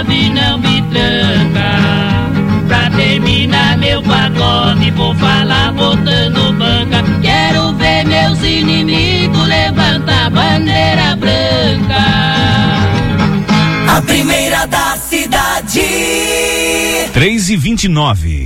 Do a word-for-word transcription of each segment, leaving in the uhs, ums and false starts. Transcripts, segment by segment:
e não me tranca. Pra terminar meu pacote, vou falar botando banca. Quero ver meus inimigos levantar a bandeira branca. A primeira da cidade. três e vinte e nove.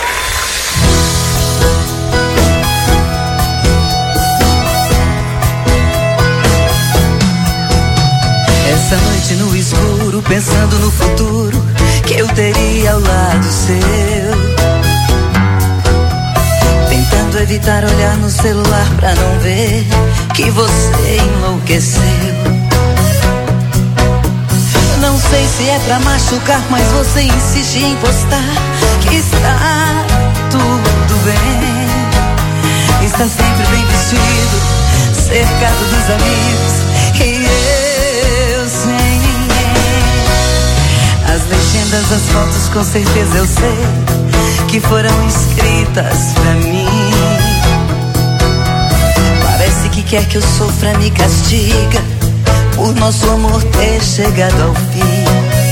Essa noite no escuro, pensando no futuro que eu teria ao lado seu, tentando evitar olhar no celular pra não ver que você enlouqueceu. Não sei se é pra machucar, mas você insiste em postar que está tudo bem. Está sempre bem vestido, cercado dos amigos, e eu sem ninguém. As legendas das fotos com certeza eu sei que foram escritas pra mim. Parece que quer que eu sofra, me castiga por nosso amor ter chegado ao fim.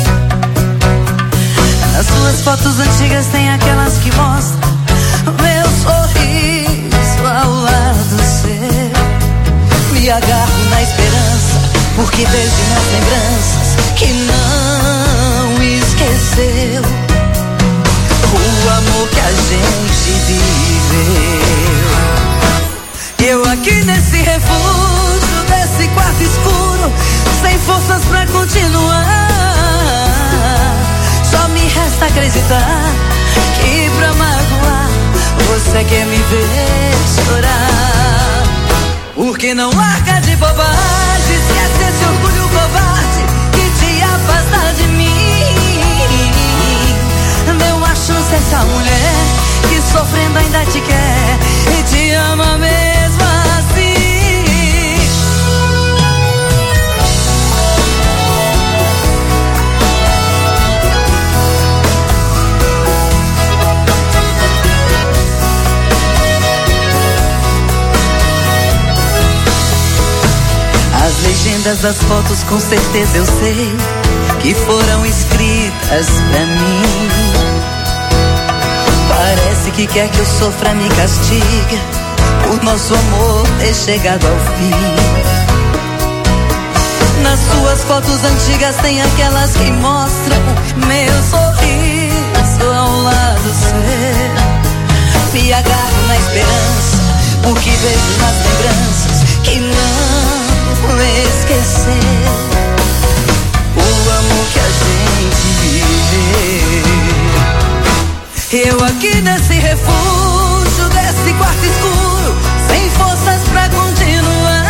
Nas suas fotos antigas tem aquelas que mostram meu sorriso ao lado seu. Me agarro na esperança, porque vejo nas lembranças que não esqueceu o amor que a gente viveu. Eu aqui nesse refúgio, desse quarto escuro, sem forças pra continuar. Só me resta acreditar que pra magoar você quer me ver chorar. Porque não larga de bobagem, esquece esse orgulho covarde que te afasta de mim. Dê uma chance a essa mulher que sofrendo ainda te quer e te ama mesmo assim. As legendas das fotos com certeza eu sei que foram escritas pra mim. Parece que quer que eu sofra, me castiga por nosso amor ter chegado ao fim. Nas suas fotos antigas tem aquelas que mostram meu sorriso ao lado seu. Me agarro na esperança, porque vejo nas lembranças que não esquecer o amor que a gente viveu. Eu aqui nesse refúgio, desse quarto escuro, sem forças pra continuar.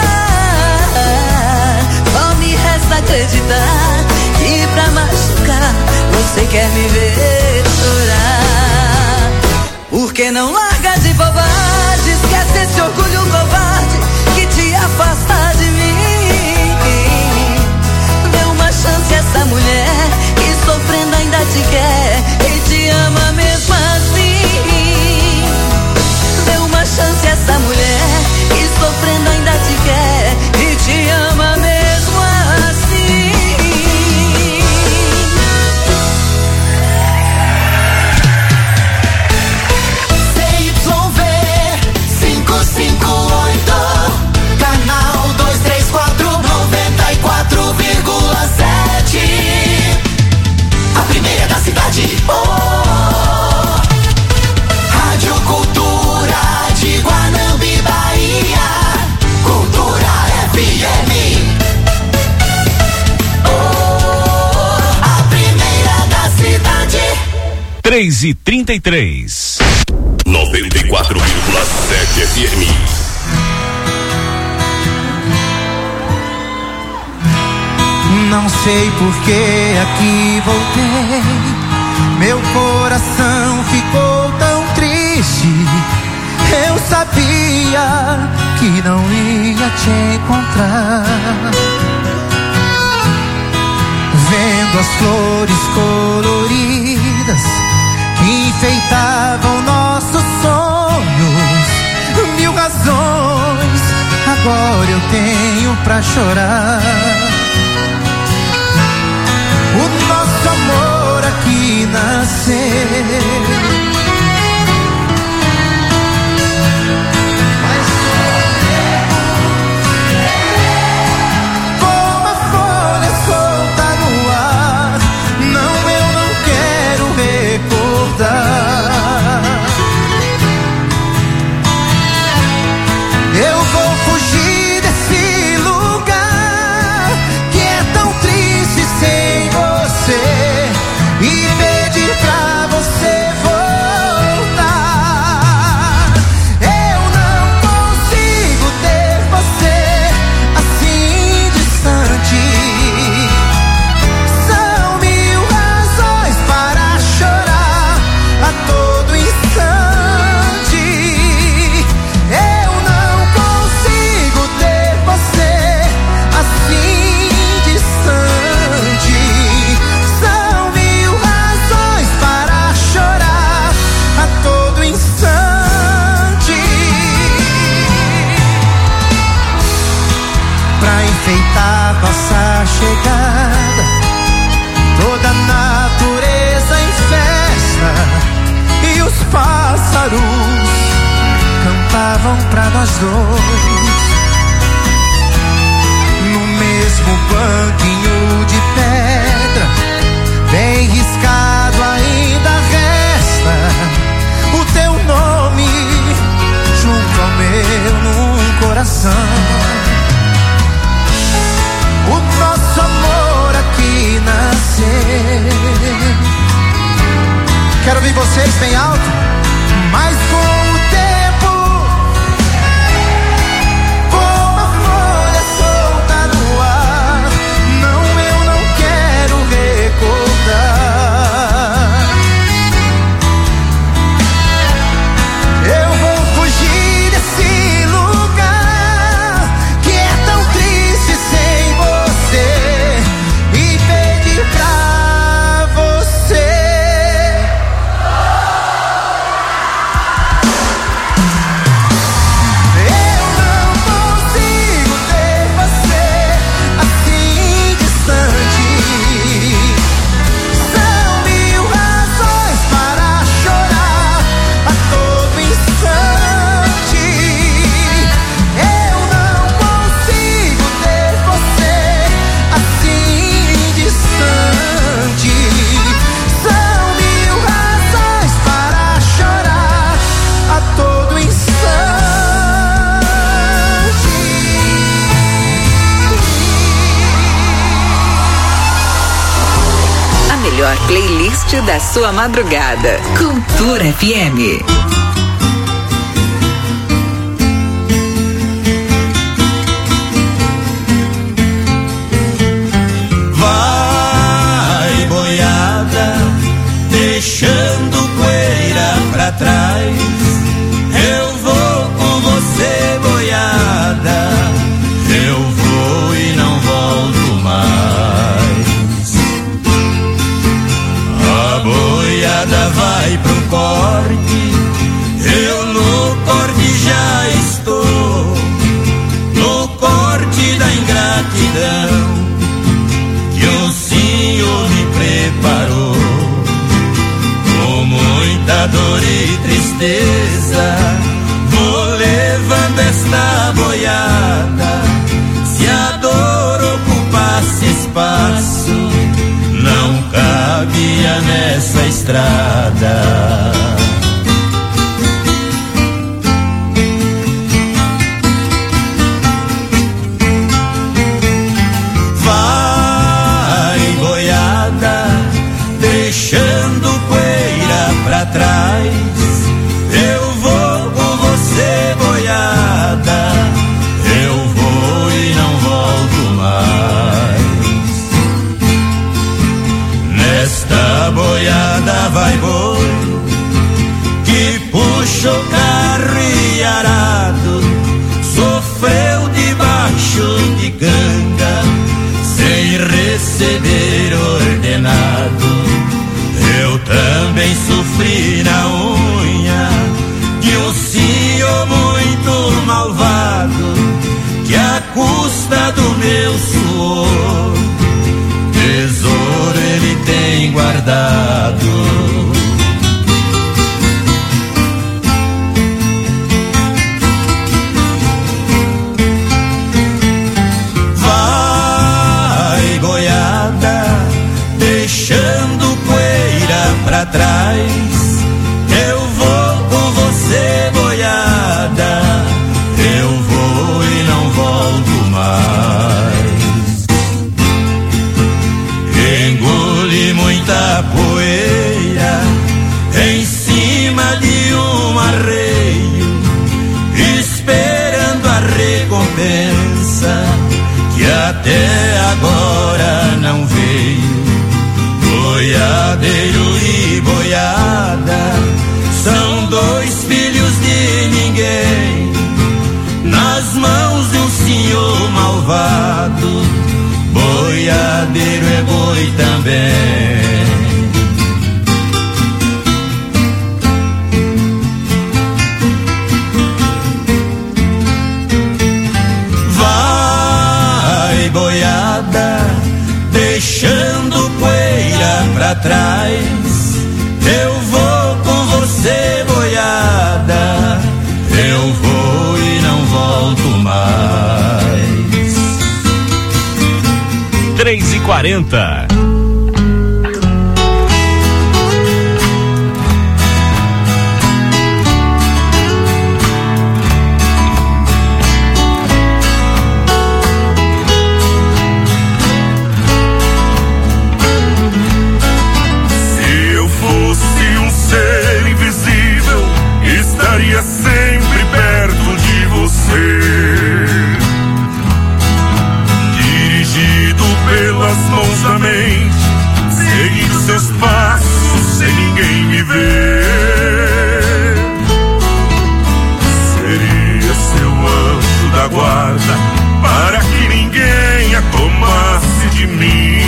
Só me resta acreditar que pra machucar você quer me ver chorar. Porque não larga de bobagem, esquece esse orgulho covarde que te afasta de mim. Dê uma chance a essa mulher que sofrendo ainda te quer e te ama mesmo assim. Dê uma chance a essa mulher que sofrendo ainda te quer e te ama mesmo assim. C Y V cinco cinco oito, canal dois três quatro, noventa e quatro vírgula sete. A primeira da cidade. Oh, Rádio Cultura de Guanambi, Bahia. Cultura F M. Oh, a primeira da cidade. três e trinta e três. noventa e quatro vírgula sete F M. Não sei por que aqui voltei, meu coração ficou tão triste. Eu sabia que não ia te encontrar. Vendo as flores coloridas que enfeitavam nossos sonhos, mil razões agora eu tenho pra chorar. O nosso amor nascer. Nossa chegada, toda a natureza em festa, e os pássaros cantavam pra nós dois. No mesmo banquinho de pedra, bem riscado ainda resta o teu nome junto ao meu num coração. O nosso amor aqui nasceu. Quero ouvir vocês bem alto. Mas com o tempo, como a folha solta no ar, não, eu não quero recordar. Eu vou fugir desse lugar que é tão triste sem você, e pedir pra você. Eu não consigo ter você assim distante. São mil razões para chorar a todo instante. Eu não consigo ter você assim distante. São mil razões para chorar a todo instante. A melhor playlist da sua madrugada. Cultura F M. Vai, boiada, deixando poeira pra trás. Eu vou com você, boiada. Eu vou e não volto mais. A boiada vai pro corte. Eu no corte já estou. No corte da ingratidão que o Senhor me preparou. Com muita dor e tristeza vou levando esta boiada. Se a dor ocupasse espaço, não cabia nessa estrada. Vai, boiada, deixando poeira pra trás. Eu vou com você, boiada. Eu vou e não volto mais. Nesta boiada vai boi, bem. Vai, boiada, deixando poeira pra trás. Eu vou com você, boiada. Eu vou e não volto mais. Três e quarenta. Estaria sempre perto de você, dirigido pelas mãos da mente, seguindo seus passos sem ninguém me ver. Seria seu anjo da guarda para que ninguém a tomasse de mim.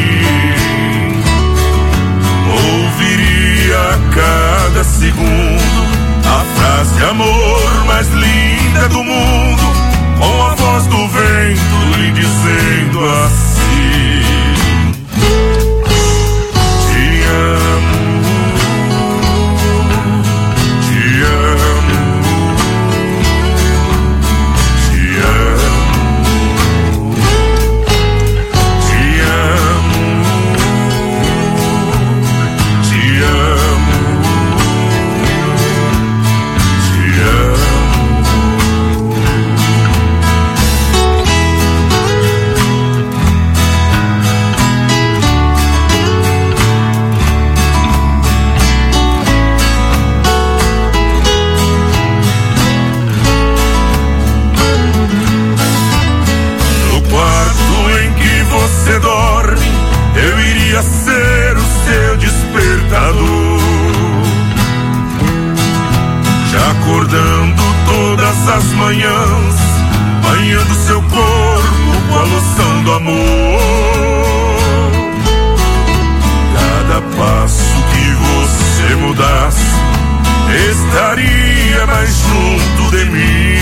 Ouviria a cada segundo a frase de amor mais linda do mundo, com a voz do vento lhe dizendo assim: te amo, te amo, te amo, te amo, te amo. Você dorme, eu iria ser o seu despertador, já acordando todas as manhãs, banhando seu corpo com a loção do amor. Cada passo que você mudasse, estaria mais junto de mim,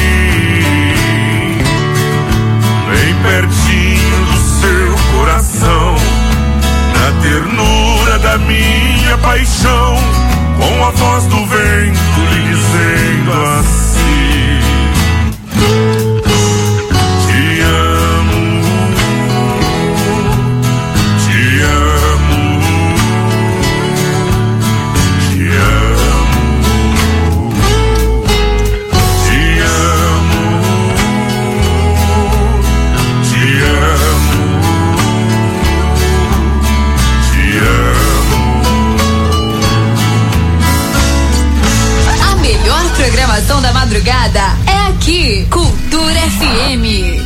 bem pertinho do seu coração, na ternura da minha paixão, com a voz do vento lhe dizendo assim: te amo, te amo, te amo, te amo, te amo. A melhor programação da madrugada é aqui, Cultura F M.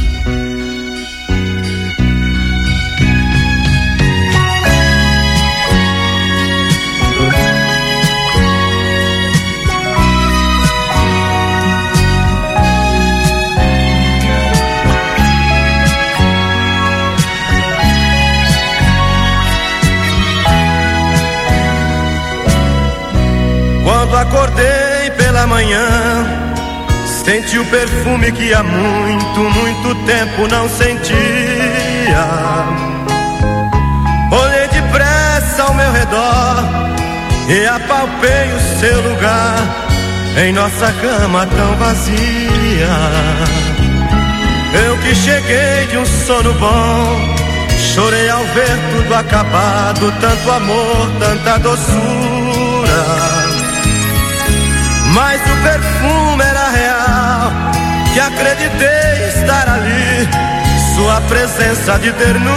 Quando acordei pela manhã, senti o perfume que há muito, muito tempo não sentia. Olhei depressa ao meu redor e apalpei o seu lugar em nossa cama tão vazia. Eu que cheguei de um sono bom, chorei ao ver tudo acabado, tanto amor, tanta doçura. Mas o perfume era real, que acreditei estar ali, sua presença de ternura.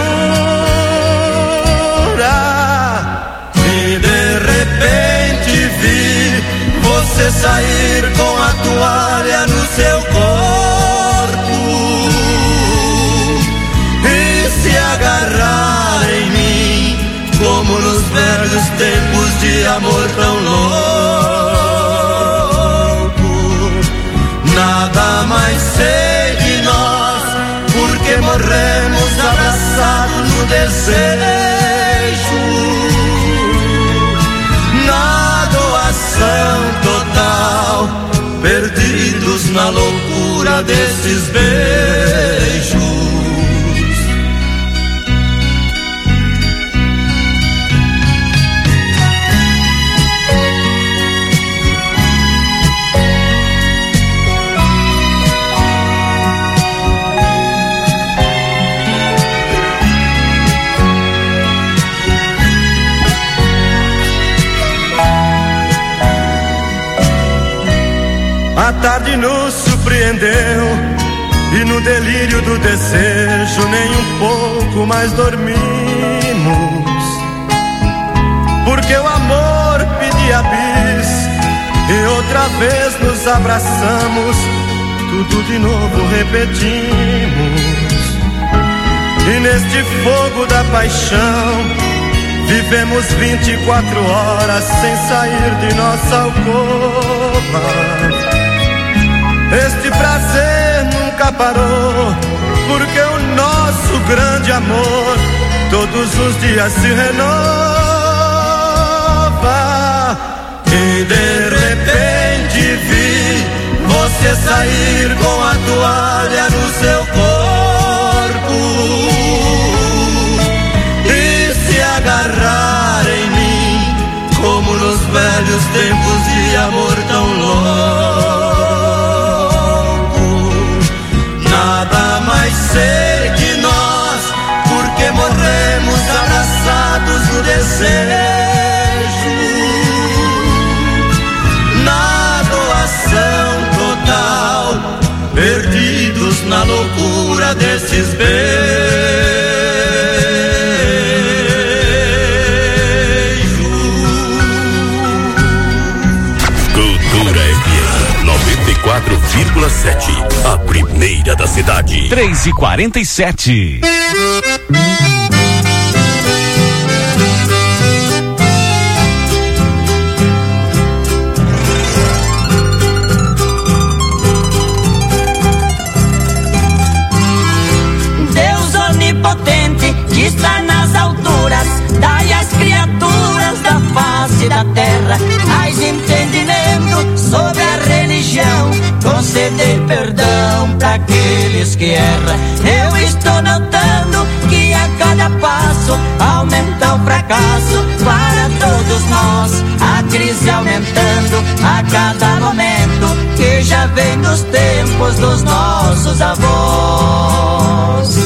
E de repente vi você sair com a toalha no seu corpo e se agarrar em mim, como nos velhos tempos de amor tão louco. Nada mais sei de nós, porque morremos abraçados no desejo. perdidos na loucura desses beijos. A tarde nos surpreendeu e no delírio do desejo nem um pouco mais dormimos, porque o amor pedia bis e outra vez nos abraçamos, tudo de novo repetimos. E neste fogo da paixão vivemos vinte e quatro horas sem sair de nossa alcova. Este prazer nunca parou, porque o nosso grande amor todos os dias se renova. E de repente vi você sair com a toalha no seu corpo e se agarrar em mim, como nos velhos tempos de amor tão louco. Nada mais sei que nós, porque morremos abraçados no desejo, na doação total, perdidos na loucura desses beijos. Cultura F M noventa e quatro vírgula sete, a primeira da cidade. três e quarenta e sete. Deus onipotente que está nas alturas, dai às criaturas da face da terra mais entendimento sobre a religião, conceder perdão para aqueles que erram. Eu estou notando que a cada passo aumenta o fracasso para todos nós, a crise aumentando a cada momento, que já vem dos tempos dos nossos avós.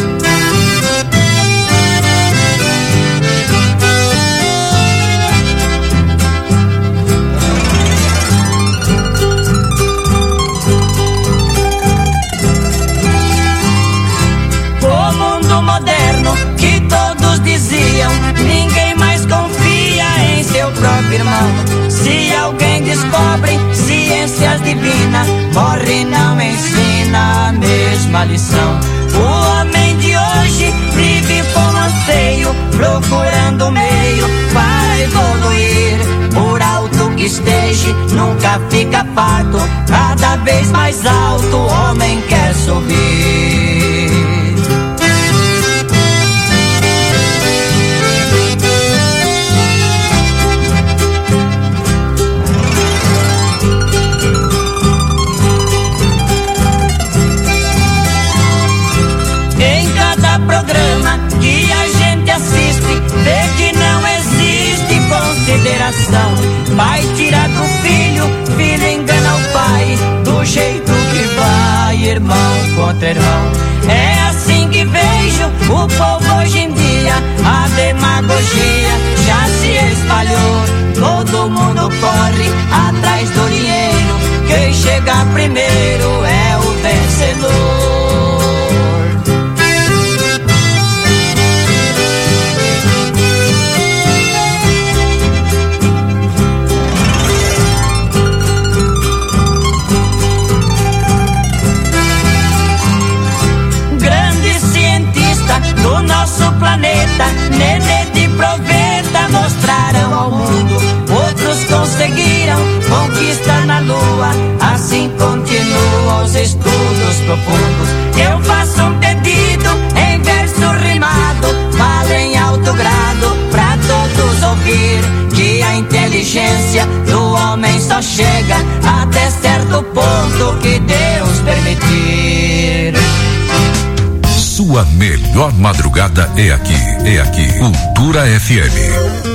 Moderno que todos diziam, ninguém mais confia em seu próprio irmão. Se alguém descobre ciências divinas, morre e não ensina a mesma lição. O homem de hoje vive com anseio, procurando meio para evoluir. Por alto que esteja, nunca fica farto, cada vez mais alto o homem quer subir. Programa que a gente assiste, vê que não existe consideração. Pai tira do filho, filho engana o pai, do jeito que vai, irmão contra irmão. É assim que vejo o povo hoje em dia, a demagogia já se espalhou. Todo mundo corre atrás do dinheiro, quem chega primeiro é o vencedor. Do nosso planeta, Nenê de Proveta mostraram ao mundo. Outros conseguiram conquistar na lua, assim continuam os estudos profundos. Eu faço um pedido em verso rimado, falo em alto grado pra todos ouvir, que a inteligência do homem só chega até certo ponto melhor madrugada é aqui, é aqui. Cultura F M.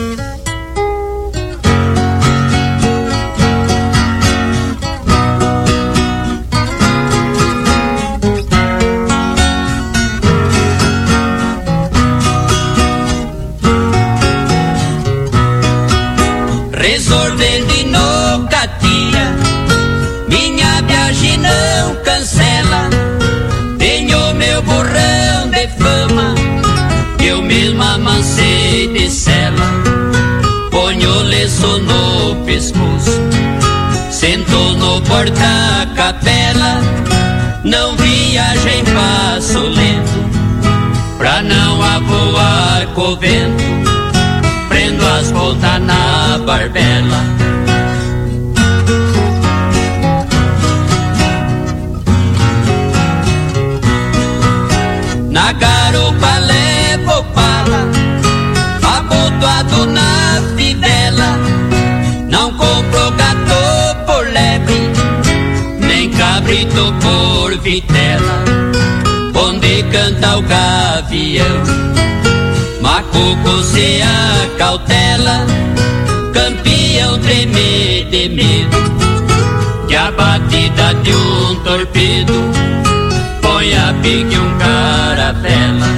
Resolvendo e nunca tira, minha viagem não cancela. Tenho meu burrão de fama, que eu mesmo amancei de cela. Ponho o lenço no pescoço, sento no porta-capela. Não viagem, passo lento, pra não avoar com o vento. Prendo as voltas na barbela. Na garupa levo pala, abotoado na fivela. Não compro gato por lebre, nem cabrito por vitela. Onde canta o gavião, macuco se acautela. Campeão treme de medo, que a batida de um torpedo põe a pique um caravela.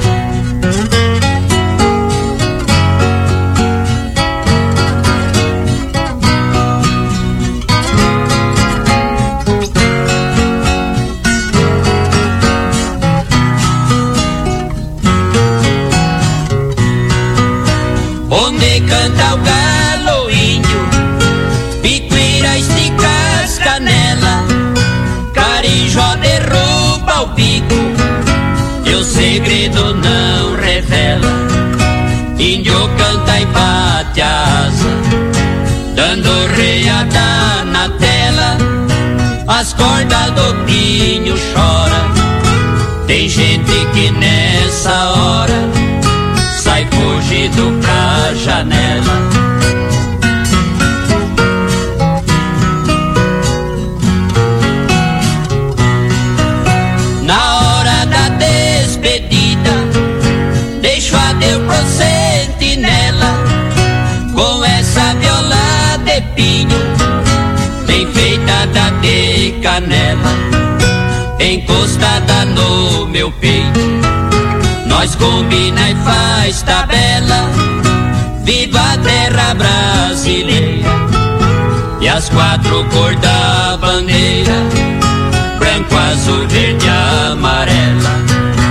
Onde canta o galo índio, picuíra estica as canela, carijó derruba o bico, e o segredo não revela. Índio canta e bate a asa, dando reiada na tela. As cordas do pinho chora, tem gente que nessa hora sai fugido pra janela. Na hora da despedida, deixo adeus pro sentinela, com essa viola de pinho, bem feita da de canela, encostada no meu peito. Nós combina e faz tabela, viva a terra brasileira, e as quatro cores da bandeira, branco, azul, verde e amarela.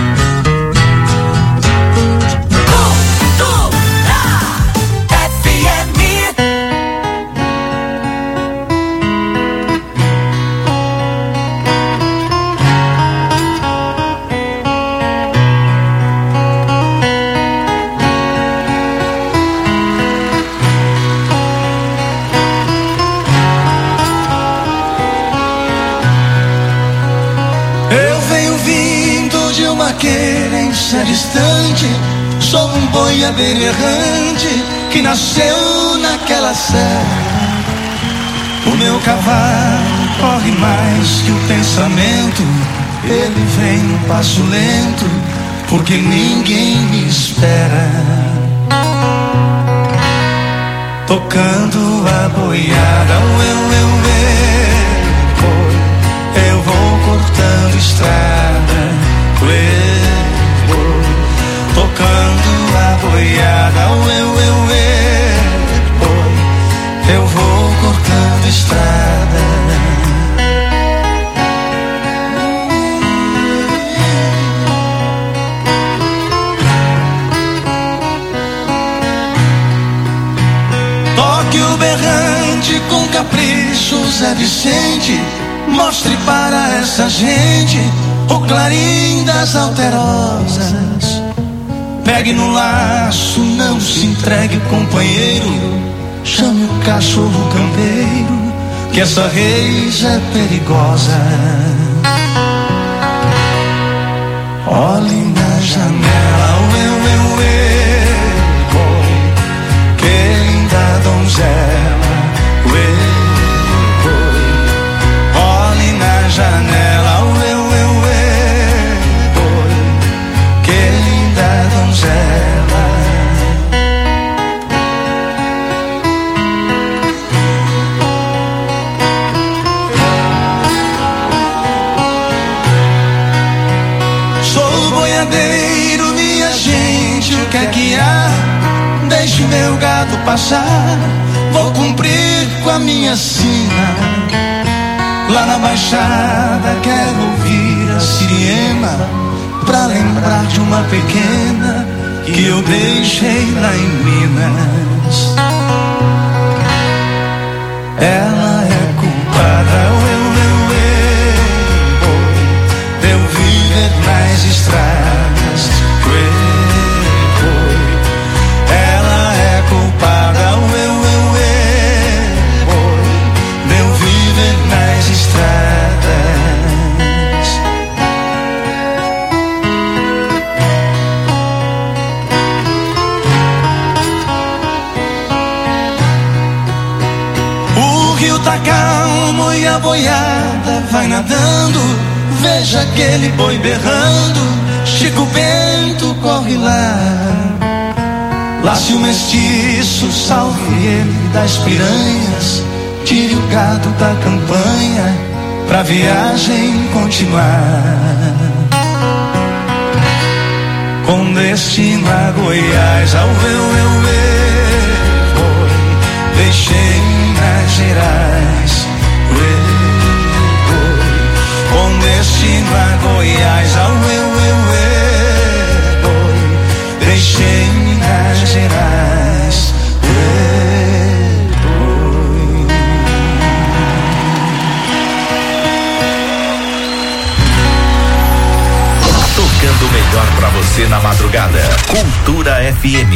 Querência distante, sou um boiadeiro errante que nasceu naquela serra. O meu cavalo corre mais que o pensamento, ele vem no passo lento, porque ninguém me espera. Tocando a boiada, eu, eu, eu, eu vou cortando estrada. Tocando a boiada, eu, eu, eu, eu vou cortando estrada. Toque o berrante com capricho, Zé Vicente, mostre para essa gente o clarim das alterosas. Pegue no laço, não se entregue, companheiro. Chame o cachorro campeiro, que essa reis é perigosa. Olhe na janela, eu, eu, eu, que linda donzela. Eu, eu, olhe na janela, eu, eu, eu, que boiadeiro, minha gente, o que é que há? Deixe meu gado passar, vou cumprir com a minha sina. Lá na Baixada quero ouvir a sirema, pra lembrar de uma pequena que eu deixei lá em Minas. Ela é culpada, eu, eu, eu, de eu viver nas estradas. Eu, eu, ela é culpada, eu, eu, eu, de eu viver nas estradas. O rio tá calmo e a boiada vai nadando. Veja aquele boi berrando, Chico Bento corre lá. Lá se o mestiço salve ele das piranhas, tire o gado da campanha pra viagem continuar. Com destino a Goiás, ao eu, eu, eu, foi, deixei Minas Gerais. Eu, eu, com destino a Goiás, ao eu, eu, eu, foi, deixei Minas Gerais. Tocando o melhor pra você na madrugada. Cultura F M.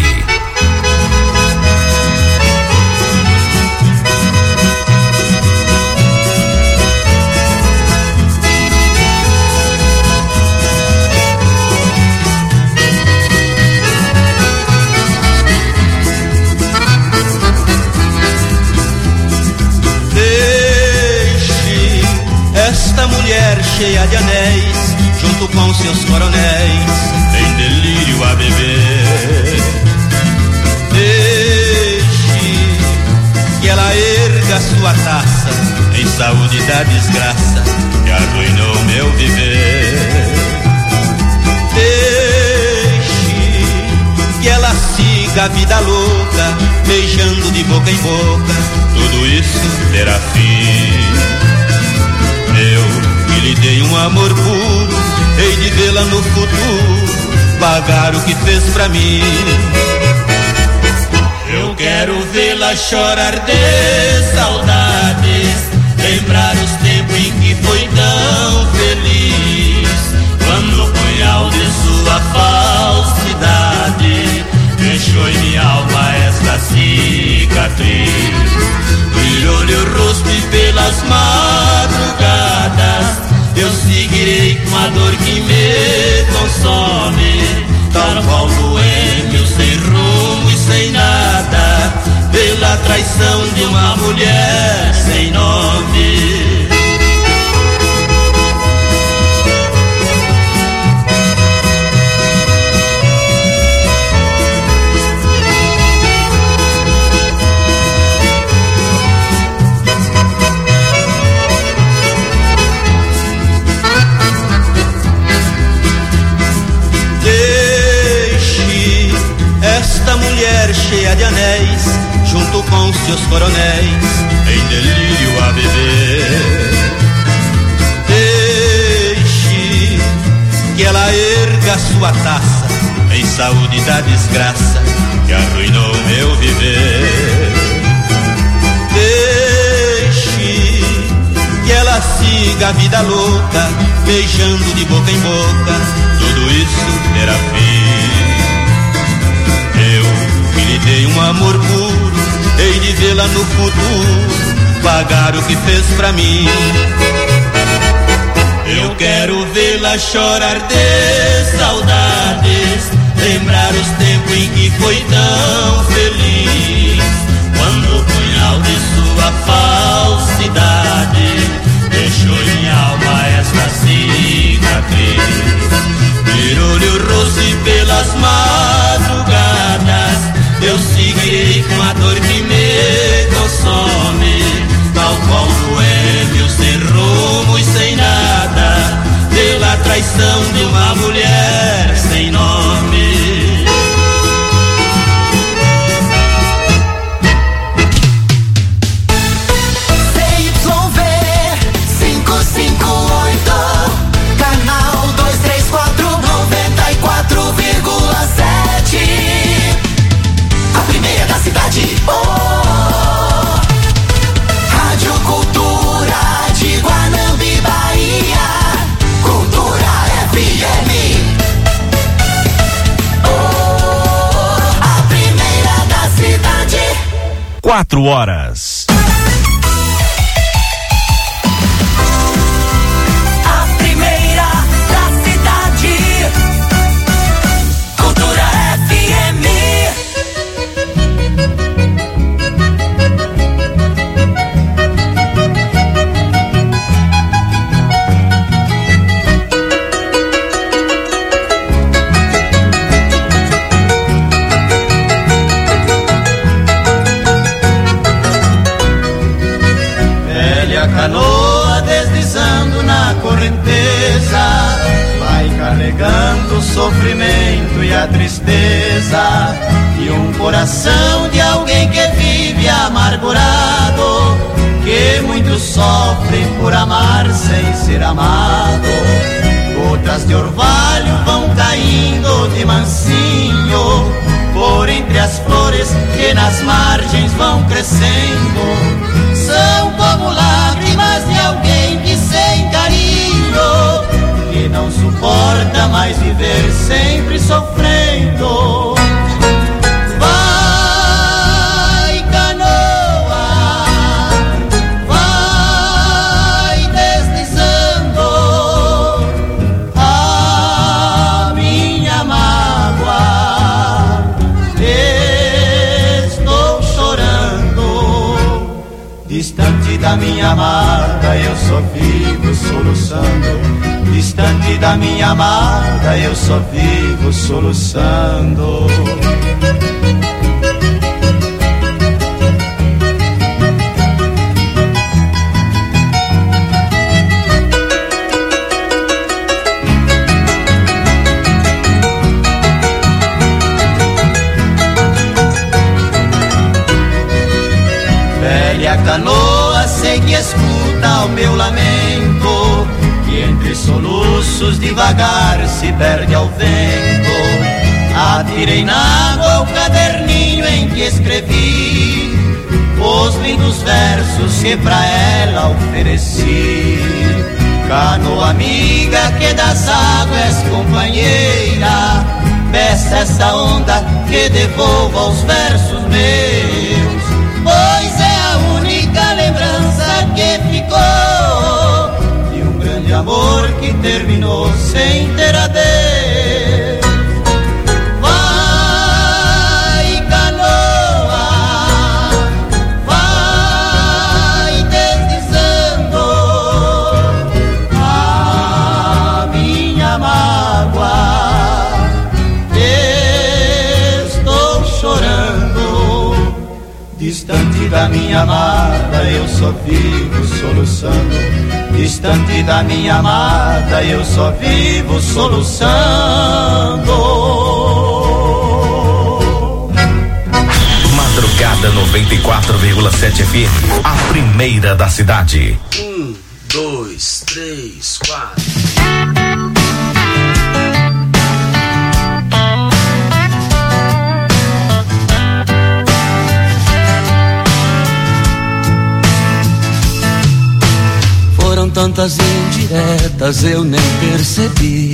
Deixe esta mulher cheia de anéis junto com seus coronéis em delírio a beber. Deixe que ela erga sua taça em saúde da desgraça que arruinou meu viver. Deixe que ela siga a vida louca, beijando de boca em boca, tudo isso terá fim. Eu que lhe dei um amor puro, hei de vê-la no futuro pagar o que fez pra mim. Eu quero vê-la chorar de saudades, lembrar os tempos em que foi tão feliz, quando o punhal de sua falsidade deixou em minha alma esta cicatriz. Brilhou-lhe o rosto e pelas madrugadas eu seguirei com a dor que me consome, tal qual boêmio sem rumo e sem nada, pela traição de uma mulher sem nome. Mulher cheia de anéis, junto com seus coronéis, em delírio a beber. Deixe que ela erga sua taça em saúde da desgraça que arruinou meu viver. Deixe que ela siga a vida louca, beijando de boca em boca, tudo isso terá fim. Eu que lhe dei um amor puro, hei de vê-la no futuro pagar o que fez pra mim. Eu quero vê-la chorar de saudades, lembrar os tempos em que foi tão feliz, quando o punhal de sua falsidade deixou em minha alma esta cicatriz. Virou-lhe o rosto e pelas madrugadas eu seguirei com a dor que me consome, tal qual boêmio sem rumo e sem nada, pela traição de uma mulher quatro horas. A primeira da cidade. Cultura F M. Canoa deslizando na correnteza, vai carregando o sofrimento e a tristeza, e um coração de alguém que vive amargurado, que muito sofre por amar sem ser amado. Gotas de orvalho vão caindo de mansinho por entre as flores que nas margens vão crescendo. São como lágrimas de alguém que sem carinho, que não suporta mais viver sempre sofrendo. Vai, canoa, vai deslizando a minha mágoa. Estou chorando, distante da minha amada, eu só vivo soluçando. Distante da minha amada, eu só vivo soluçando. Velha canoa, sei que escuta o meu lamento, que entre soluços devagar se perde ao vento. Atirei na água o caderninho em que escrevi os lindos versos que pra ela ofereci. Canoa amiga que das águas companheira, peça essa onda que devolva os versos meus, pois é a única lembrança que ficou de um grande amor que terminou sem ter adeus. Vai, canoa, vai deslizando a minha mágoa. Estou chorando, distante da minha amada, eu só vivo soluçando. Distante da minha amada, eu só vivo soluçando. Madrugada noventa e quatro vírgula sete F M, a primeira da cidade. Um, dois, três, quatro. Foram tantas indiretas, eu nem percebi.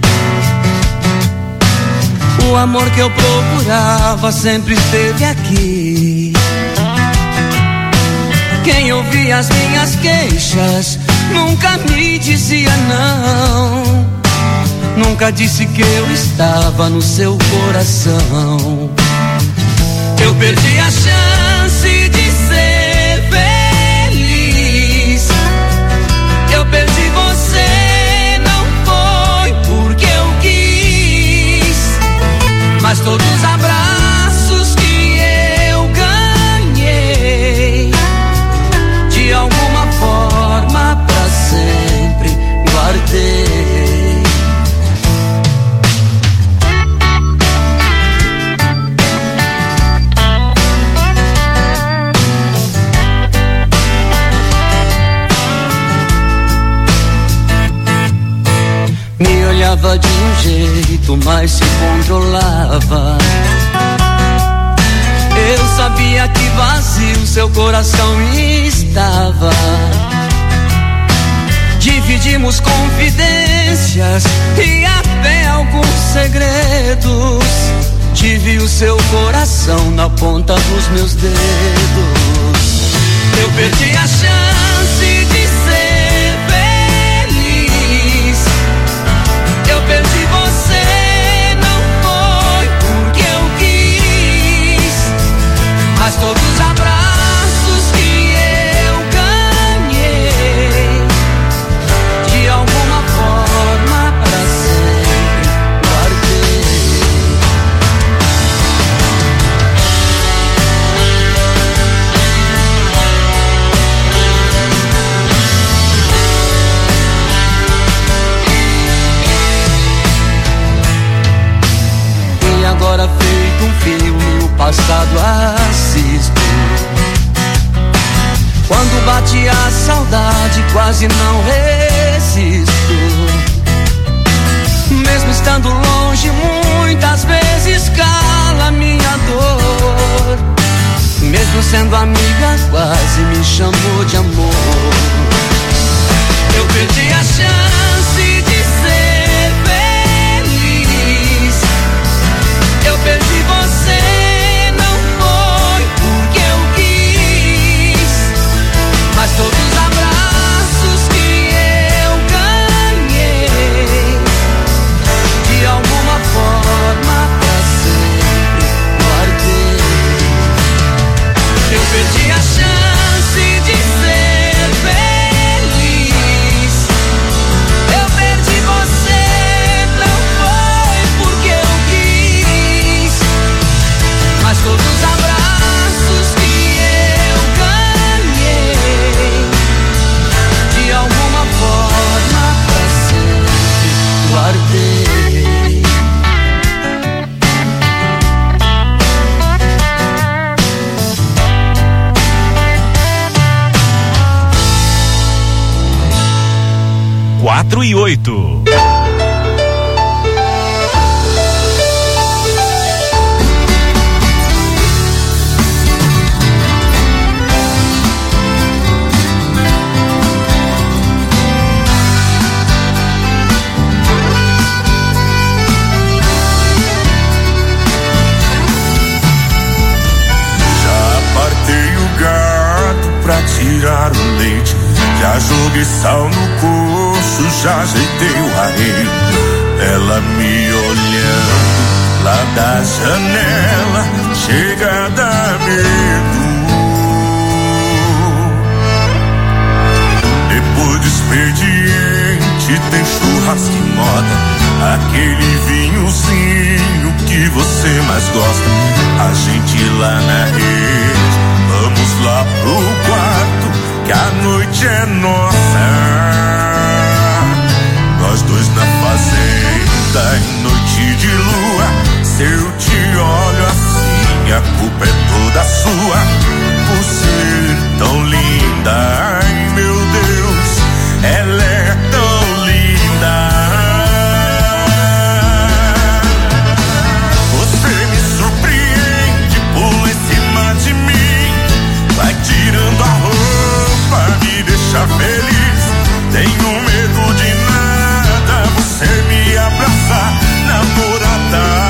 O amor que eu procurava sempre esteve aqui. Quem ouvia as minhas queixas nunca me dizia não. Nunca disse que eu estava no seu coração. Eu perdi a chance de ser feliz. Eu perdi você, não foi porque eu quis, mas todos os abraços que eu ganhei, de alguma forma pra sempre guardei. Me olhava de um jeito, mas se controlava. Eu sabia que vazio seu coração estava. Dividimos confidências e até alguns segredos. tive o seu coração na ponta dos meus dedos. Eu perdi a chance de ser feliz. Eu perdi você, não foi porque eu quis, mas todos os abraços que eu ganhei, de alguma forma pra sempre guardei. E agora feito um filme, o passado assisto. Quando bate a saudade, quase não resisto. Mesmo estando longe, muitas vezes cala minha dor. Mesmo sendo amiga, quase me chamou de amor. Eu perdi a chance de ser feliz. Eu perdi você, não foi porque eu quis, mas todos os abraços que eu ganhei, de alguma forma pra sempre guardei. Eu perdi a chance de ser feliz. Eu perdi você, não foi porque eu quis, mas todos os abraços que eu ganhei, de alguma forma pra sempre guardei. Quatro e oito. Pra tirar o leite, já joguei sal no coxo, já ajeitei o arreio. Ela me olhando lá da janela, chega a dar medo. Depois do expediente tem churrasco e moda, aquele vinhozinho que você mais gosta. A gente lá na rede, vamos lá pro quarto, que a noite é nossa. Nós dois na fazenda, em noite de lua. Se eu te olho assim, a culpa é toda sua, por ser tão linda. Ai meu Deus, ela é tão linda. Você me surpreende, pula em cima de mim, vai tirando a roupa, me deixa feliz. Tenho medo de nada, você me abraçar, namorada.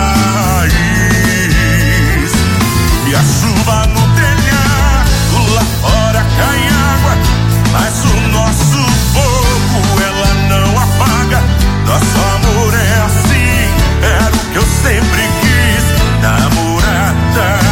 E a chuva no telhado, lá fora cai água, mas o nosso fogo ela não apaga. Nosso amor é assim, era o que eu sempre quis, namorada.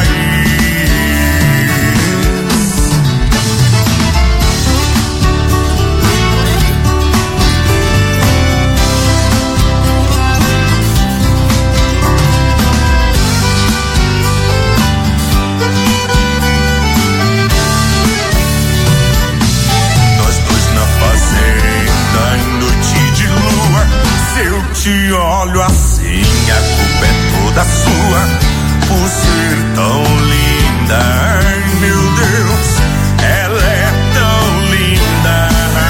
Te olho assim, a culpa é toda sua, por ser tão linda. Ai meu Deus, ela é tão linda.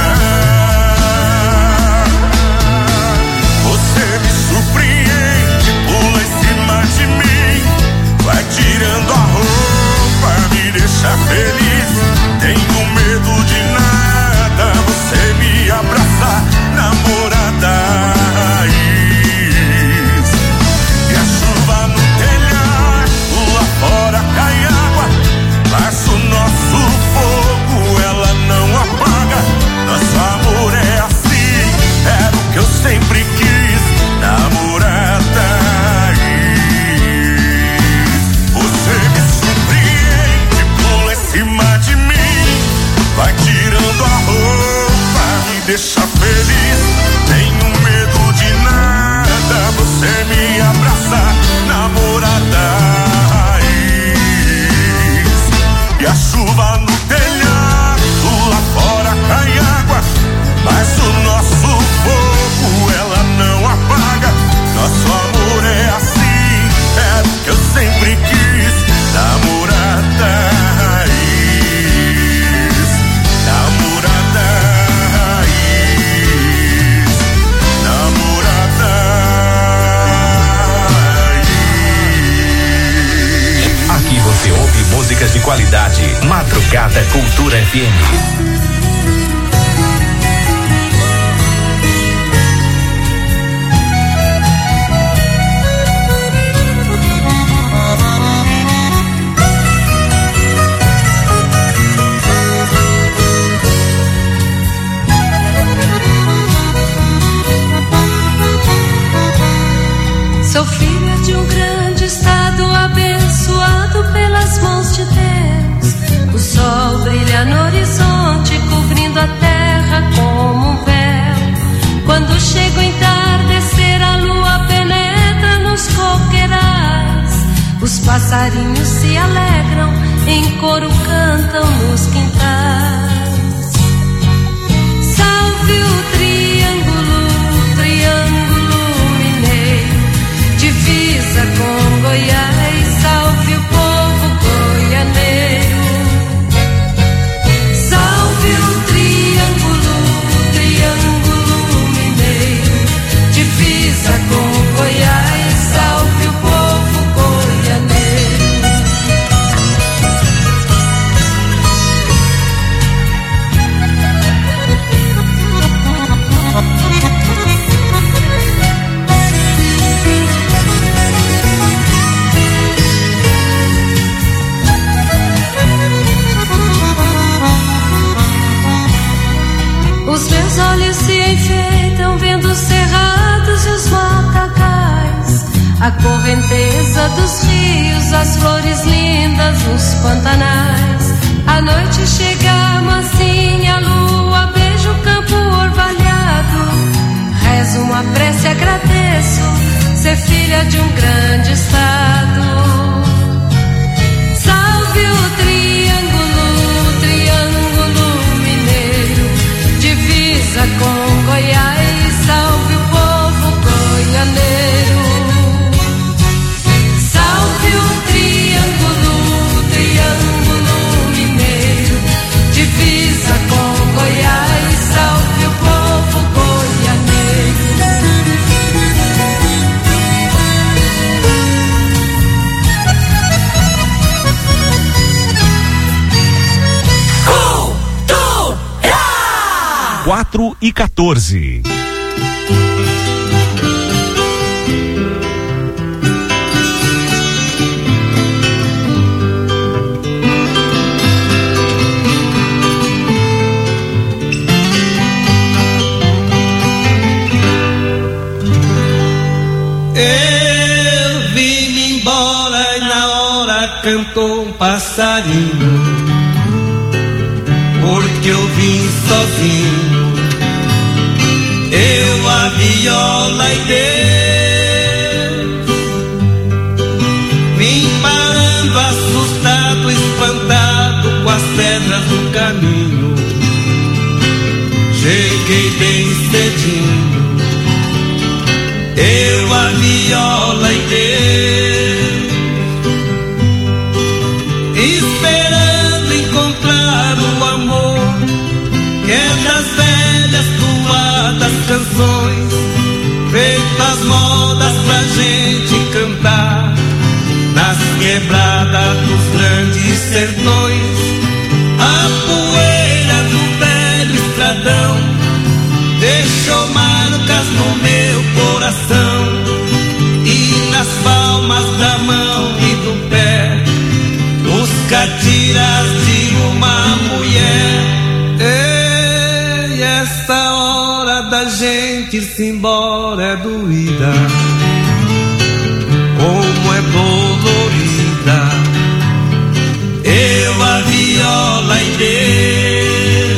Você me surpreende, pula em cima de mim, vai tirando a roupa, me deixa feliz. Tenho medo de nada, você me abraçar, namorada. E a chuva no você me abraça, namorada raiz. E a chuva no telhado, lá fora cai água, mas o nosso fogo ela não apaga. Nosso amor é assim, é o que eu sempre quis, namorada raiz, namorada raiz, namorada raiz. Aqui você ouve músicas de qualidade. Madrugada Cultura F M. Sou filha de um grande estado abençoado pelas mãos de Deus. O sol brilha no horizonte, cobrindo a terra como um véu. Quando chega o entardecer, a lua penetra nos coqueirais. Os passarinhos se alegram, em coro cantam nos quintais. Salve o triângulo, triângulo mineiro, divisa com Goiás, salve o povo goianeiro. Salve o triângulo, triângulo mineiro, divisa com Goiás, salve o povo goianeiro. Os meus olhos se enfeitam vendo os cerrados e os matagais, a correnteza dos rios, as flores lindas nos pantanais. A noite chega mansinha, a lua beija o campo orvalhado. Rezo uma prece, agradeço ser filha de um grande estado. Salve o triângulo, triângulo mineiro, divisa com Goiás, salve o povo goianeiro. Salve o triângulo, triângulo mineiro, divisa com Goiás, salve o povo goianeiro. Quatro e quatorze. Eu vim embora e na hora cantou um passarinho, porque eu vim sozinho. Eu, a viola e Deus, vim parando assustado, espantado com as pedras do caminho. Cheguei bem cedinho, eu, a viola e Deus, esperando encontrar o amor que é das velhas toadas canções, feitas modas pra gente cantar nas quebradas dos grandes sertões. A poeira do velho estradão deixou marcas no meu coração, e nas palmas da mão e do pé os catiras de uma mulher. Ei, esta hora da gente ir-se embora é doída, como é dolorida. Eu, a viola e Deus,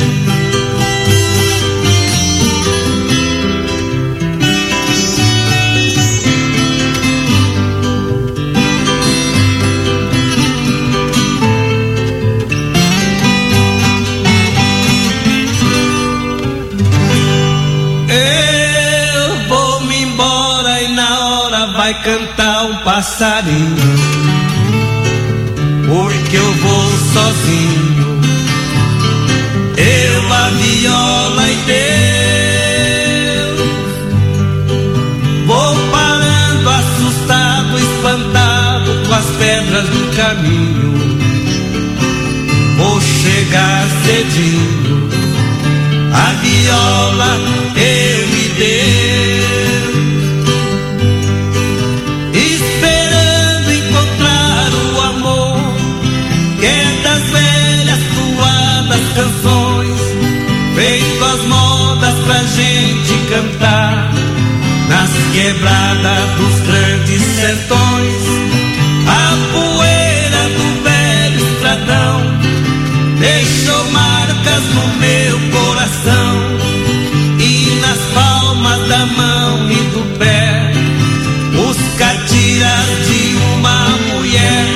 vai cantar um passarinho, porque eu vou sozinho. Eu, a viola e Deus, vou parando assustado, espantado com as pedras do caminho. Vou chegar cedinho, a viola eu e Deus, esperando encontrar o amor que é das velhas suadas canções, feito as modas pra gente cantar nas quebradas dos grandes sertões. A poeira do velho estradão deixou marcas no meu coração, e nas palmas da mão e do pé os catiras de uma mulher.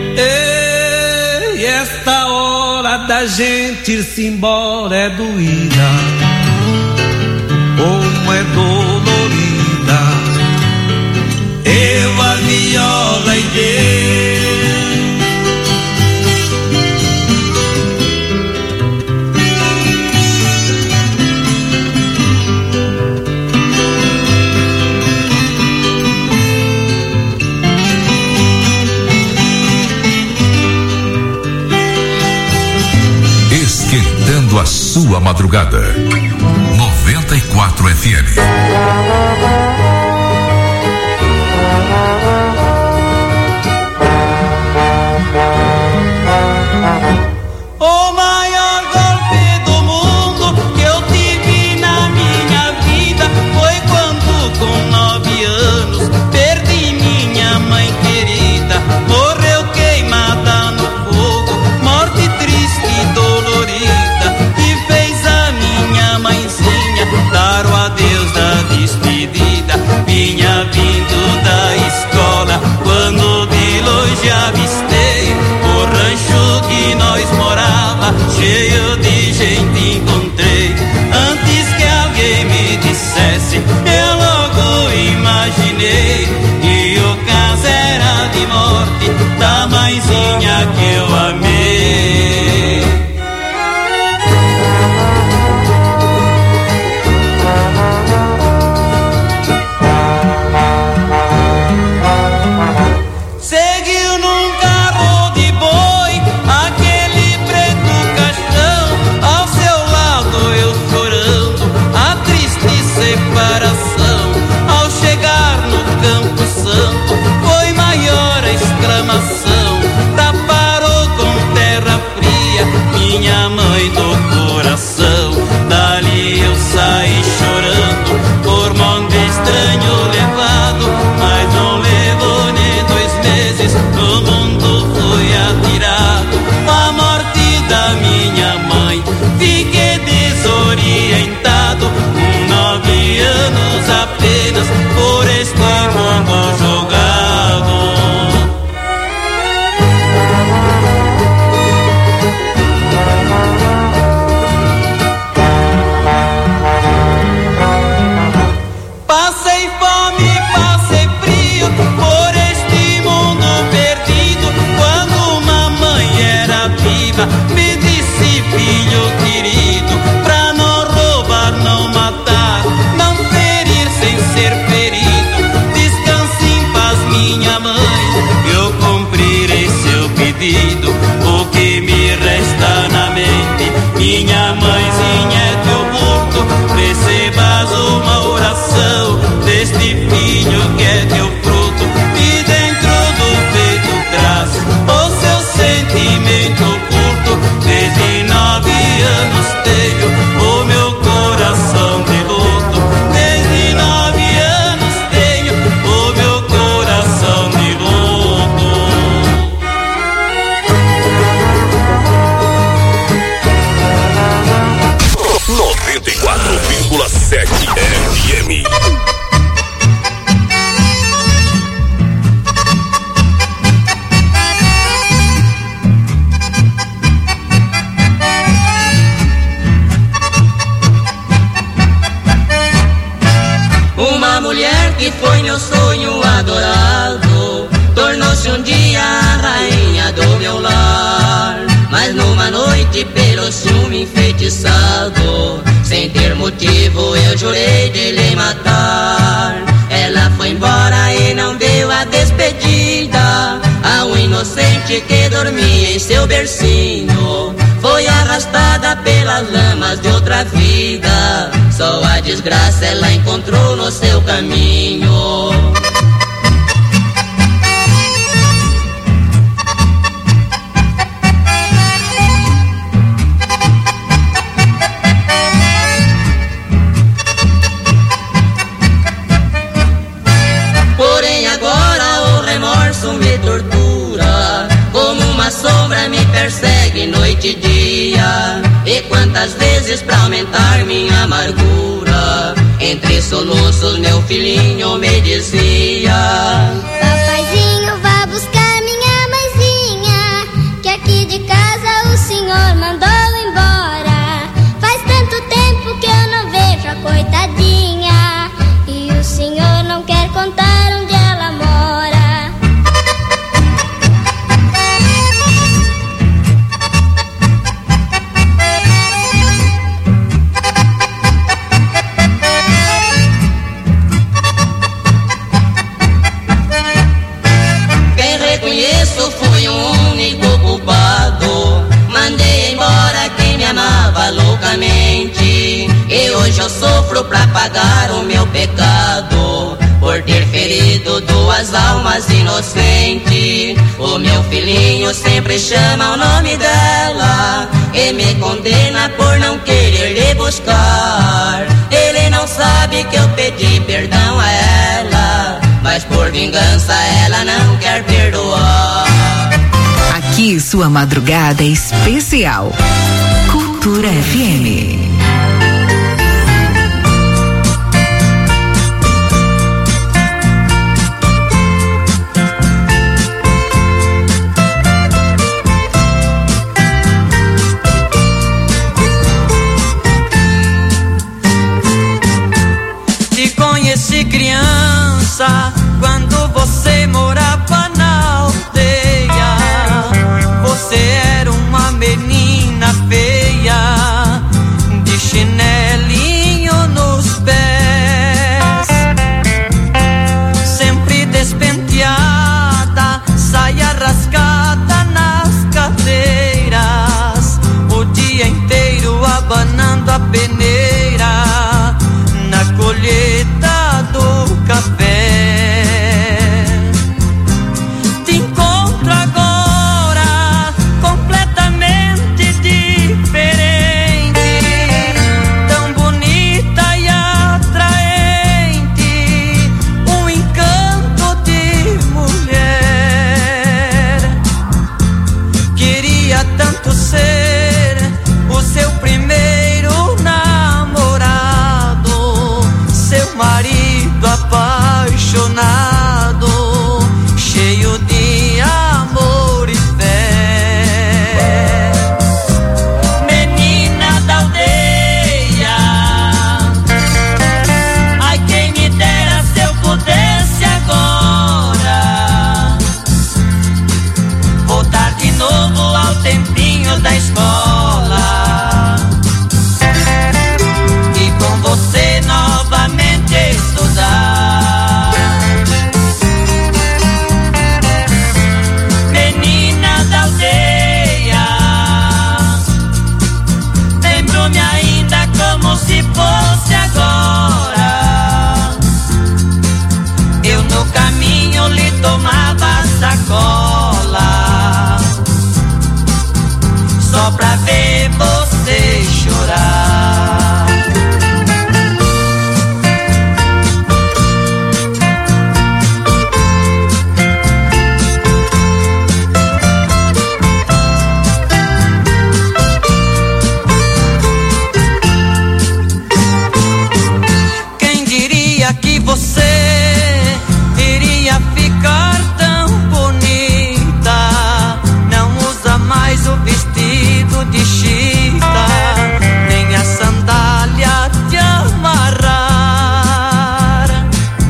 E esta hora da gente ir-se embora é doída, como é dolorida. Eu, a viola e Deus, a sua madrugada. noventa e quatro F M. O maior golpe do mundo que eu tive na minha vida foi quando, com nove anos, perdi minha mãe querida. Morreu queimada no fogo, morte triste e dolorida. Dar o adeus da despedida, vinha vindo da escola, quando de longe avistei o rancho que nós morava, cheio de gente encontrei. Antes que alguém me dissesse, eu logo imaginei que o caso era de morte da mãezinha que eu amei. Ao chegar no Campo Santo, foi maior a exclamação. Taparou com terra fria minha mãe do coração. Dali eu saí chorando, por mão de estranho levado, mas não levou nem dois meses, no mundo fui atirado. A morte da minha mãe, fiquei desorientado, com nove anos apenas, por este mundo jogado. Passei fome, passei frio, por este mundo perdido. Quando mamãe era viva, me disse: filho querido, pra não roubar, não matar, não ferir sem ser ferido, descanse em paz, minha mãe, eu cumprirei seu pedido. O que me resta na mente, minha mãezinha, é teu burto, recebas uma oração deste filho que é teu fruto, e dentro do peito traz o seu sentimento curto. Desde nove anos tenho o meu coração de luto, desde nove anos tenho o meu coração de luto. noventa e quatro vírgula sete F M. Uma mulher que foi meu sonho adorado tornou-se um dia a rainha do meu lar. Mas numa noite pelo ciúme enfeitiçado, sem ter motivo eu jurei de lhe matar. Ela foi embora e não deu a despedida ao inocente que dormia em seu bercinho. Foi arrastada pelas lamas de outra vida, só a desgraça ela encontrou no seu caminho. Porém agora o remorso me tortura, como uma sombra me persegue noite e dia. E quantas vezes pra aumentar minha amargura, entre soluços meu filhinho me dizia: papaizinho, vá buscar minha mãezinha, que aqui de casa o senhor mandou embora. Faz tanto tempo que eu não vejo a coitadinha, e o senhor não quer contar onde ela mora. Quem reconheço fui o único culpado, mandei embora quem me amava loucamente, e hoje eu sofro pra pagar o meu pecado, por ter ferido duas almas inocentes. O meu filhinho sempre chama o nome dela e me condena por não querer lhe buscar. Ele não sabe que eu pedi perdão a ela, mas por vingança ela não quer perdoar. Aqui sua madrugada é especial. Cultura F M. Te conheci criança quando você morava na aldeia. Você era uma menina feia, de chinelinho nos pés, sempre despenteada, saia rasgada nas cadeiras, o dia inteiro abanando a peneira na colheita do café. Te encontro agora completamente diferente, tão bonita e atraente, um encanto de mulher. Queria tanto ser o seu primeiro namorado, seu marido apaixonado, cheio de amor e fé. Menina da aldeia, ai quem me dera se eu pudesse agora voltar de novo ao tempinho da escola e com você novamente estudar. Menina da aldeia, lembro-me ainda como se fosse agora. Eu no caminho lhe tomava sacola, só pra ver você chorar. Quem diria que você iria ficar tão bonita? Não usa mais o vestido de chita, nem a sandália de amarrar.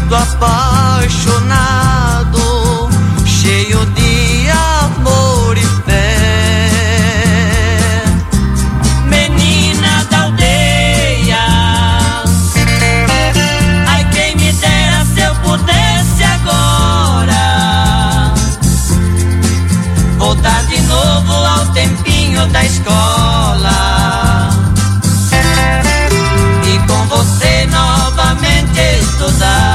muito apaixonado, cheio de amor e fé. Menina da aldeia, ai quem me dera se eu pudesse agora voltar de novo ao tempinho da escola e com você novamente estudar.